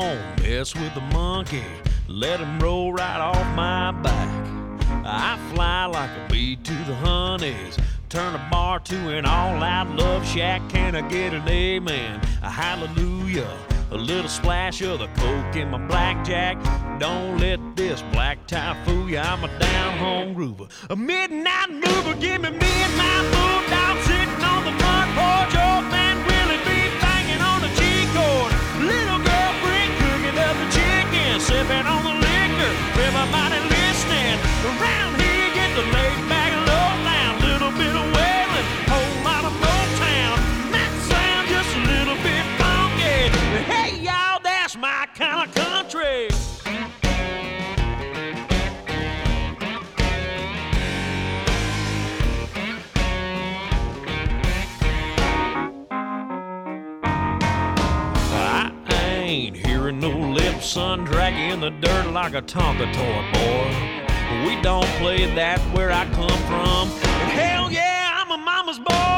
don't mess with the monkey, let him roll right off my back. I fly like a bee to the honeys, turn a bar to an all-out love shack. Can I get an amen, a hallelujah, a little splash of the coke in my blackjack? Don't let this black tie fool ya, I'm a down-home groover, a midnight mover. Give me and my bulldog sitting on the front porch. Old man Willie be banging on the G-chord. Little girl Brick cooking up the chicken, sipping on the liquor, everybody listening. Around here get the laid back low down, little bit of wailing, whole lot of Motown. That sound just a little bit funky. Hey y'all, that's my kind of country. Ain't hearing no lips, son, dragging in the dirt like a Tonka toy, boy. We don't play that where I come from. And hell yeah, I'm a mama's boy.